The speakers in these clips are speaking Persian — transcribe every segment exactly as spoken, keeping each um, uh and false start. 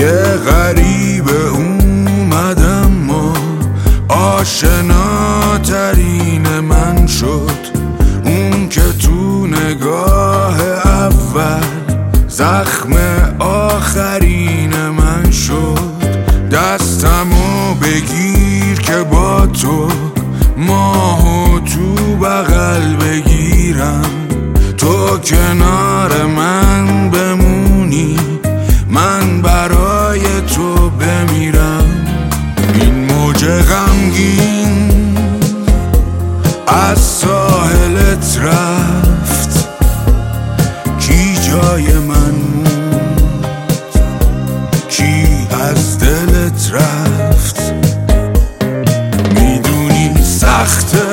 یه غریب اومدم ما آشناترین من شد، اون که تو نگاه اول زخم آخرین من شد. دستمو بگیر که با تو ماهو تو بغل بگیرم، تو کنار من بمونی من برای تو بمیرم. این موج غمگین از ساحلت رفت، کی جای من موند، کی از دلت رفت. میدونی سخته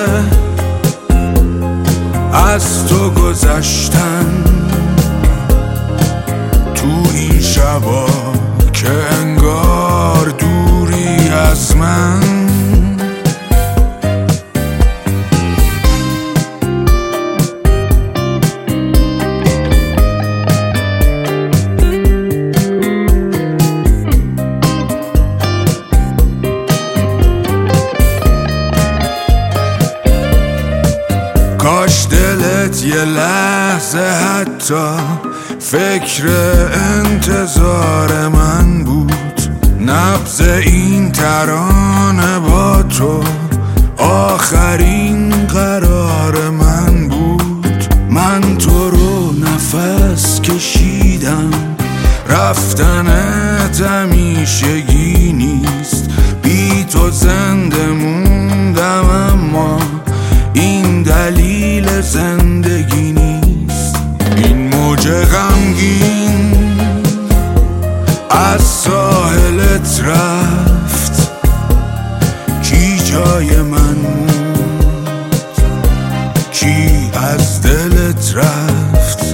از تو گذشتن تو این شبا که انگار دوری از من. کاش دلت یه لحظه حتی فکر انتظار من بود، نبض این ترانه با تو آخرین قرار من بود. من تو رو نفس کشیدم، رفتنت همیشگی نیست، بی تو زنده موندم اما این دلیل زندگی نیست. این موج غمگین از ساحلت رفت، کی جای من موند، کی از دلت رفت.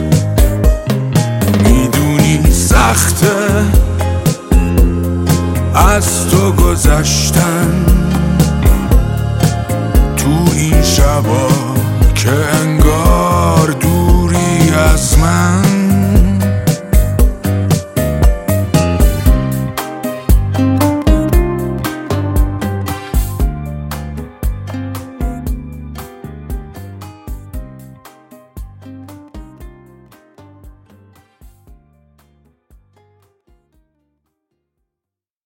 میدونی سخته از تو گذشتن تو این شبا که انگار دوری از من.